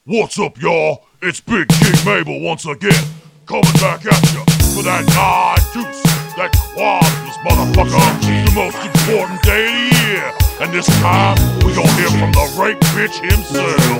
What's up, y'all? It's Big King Mabel once again, coming back at ya for that 9-deuce, that quadless motherfucker, the most important day of the year. And this time, we gon' hear from the rape bitch himself.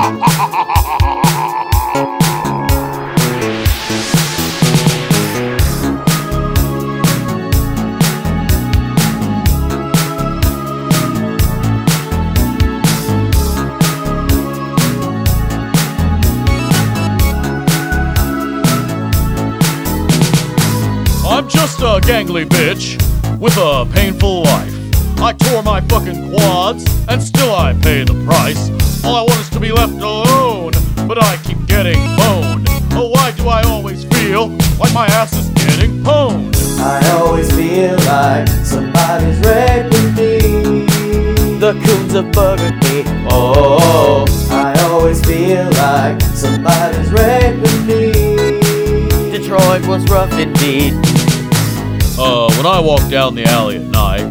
I'm just a gangly bitch with a painful life. I tore my fucking quads, and still I pay the price. All I want is to be left alone, but I keep getting boned. Oh, why do I always feel like my ass is getting pwned? I always feel like somebody's raping me. The coons of Burgundy. Oh, I always feel like somebody's raping me. Detroit was rough indeed. When I walk down the alley at night,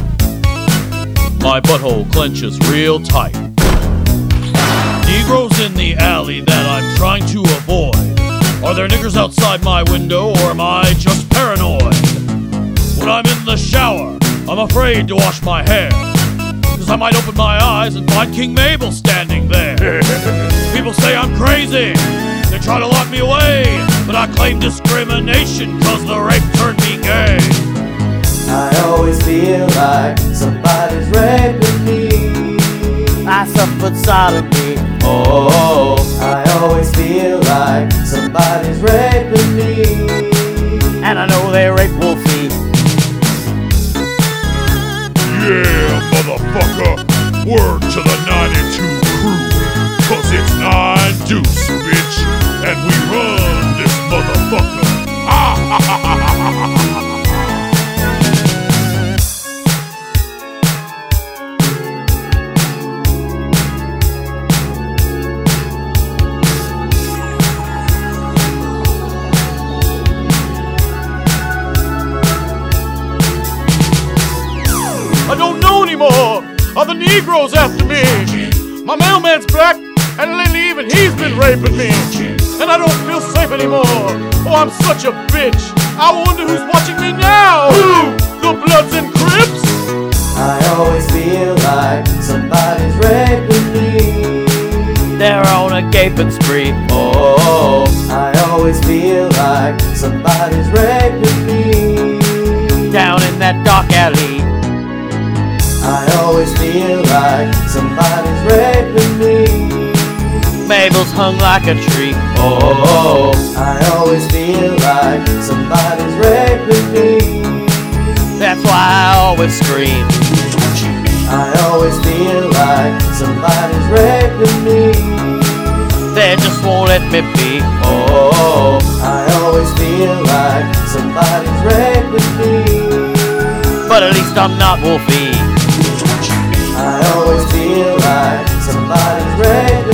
my butthole clenches real tight. Negroes in the alley that I'm trying to avoid. Are there niggers outside my window, or am I just paranoid? When I'm in the shower, I'm afraid to wash my hair, 'cause I might open my eyes and find King Mabel standing there. People say I'm crazy, they try to lock me away, but I claim discrimination 'cause the rape turned me gay. I always feel like somebody's raping me. I suffered sodomy. Oh, I always feel like somebody's raping me. And I know they rape Wolfie. Yeah, motherfucker, word to the 92 crew, 'cause it's 9-deuce, bitch, and we run this motherfucker. I don't know anymore. Are the Negroes after me? My mailman's back, and lately even he's been raping me. And I don't feel safe anymore. Oh, I'm such a bitch. I wonder who's watching me now. Who? The Bloods and Crips? I always feel like somebody's raping me. They're on a gaping spree. Oh, I always feel like somebody's raping me. Down in that dark alley, I always feel like somebody's raping me. Mabel's hung like a tree. Oh, I always feel like somebody's raping me. That's why I always scream. I always feel like somebody's raping me. They just won't let me be. Oh, I always feel like somebody's raping me. But at least I'm not Wolfie. I always feel like somebody's raping me.